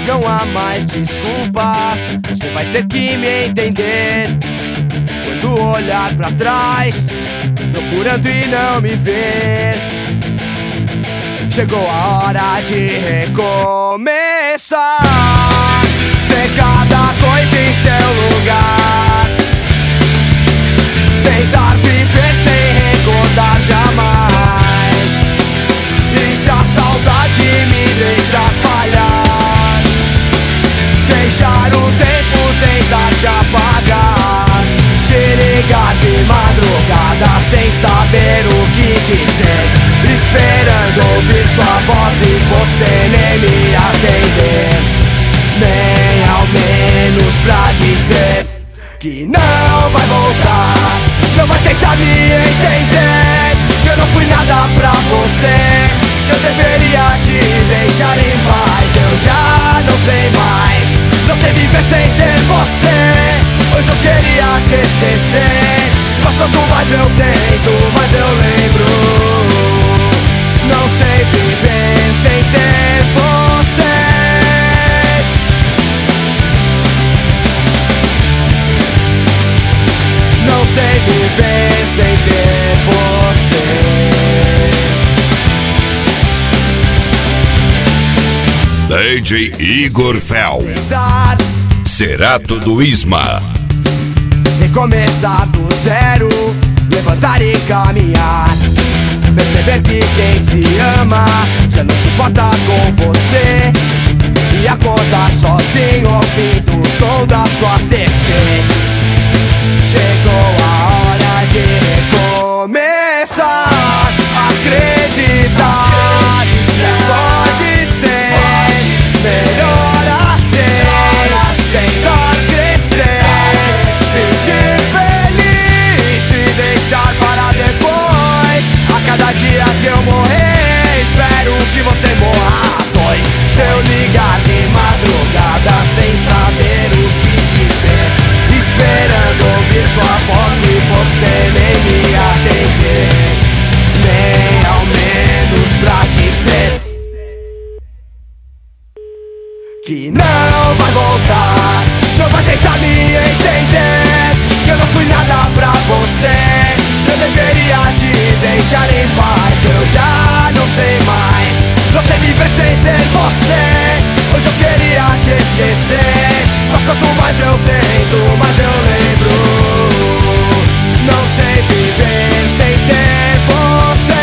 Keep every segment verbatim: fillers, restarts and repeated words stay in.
não há mais desculpas. Você vai ter que me entender quando olhar pra trás, procurando e não me ver. Chegou a hora de recomeçar, ter cada coisa em seu lugar, tentar viver sem recordar jamais. E se a saudade me deixar falhar, deixar o tempo tentar te apagar, te ligar de madrugada sem saber o que dizer, esperando ouvir sua voz e você nem me atender, nem ao menos pra dizer que não vai voltar, não vai tentar me entender, que eu não fui nada pra você, que eu deveria te deixar em paz. Eu já não sei mais, não sei viver sem ter você. Hoje eu queria te esquecer, mas quanto mais eu tento, mais eu lembro. Não sei viver sem ter você. Não sei viver sem ter você. D J Igor Fel, Cerato do Isma. Recomeçar do zero, levantar e caminhar, perceber que quem se ama já não se importa com você, e acordar sozinho ouvindo o som da sua T V. Chegou a hora de recomeçar, acreditar que pode ser melhor assim, tentar crescer, fingir feliz, te deixar para depois. A cada dia que eu morrer, espero que você morra dois. Se eu ligar de madrugada sem saber o que dizer, esperando ouvir sua voz e você nem me atender, nem ao menos pra dizer que não vai voltar, não vai tentar me entender, que eu não fui nada pra você, eu deveria te deixar em paz. Eu já não sei mais, não sei viver sem ter você. Hoje eu queria te esquecer, mas quanto mais eu tento, mais eu lembro. Não sei viver sem ter você.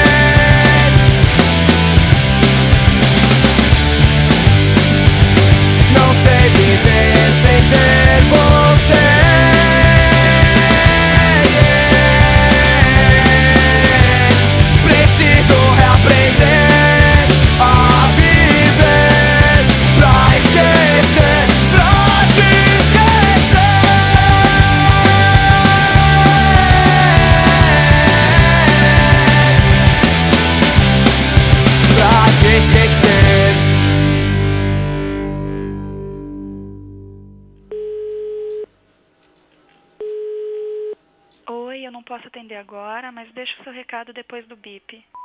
Não sei viver sem ter você. Preciso reaprender a viver pra esquecer, pra te esquecer, pra te esquecer. Oi, eu não posso atender agora, mas deixa o seu recado depois do bip.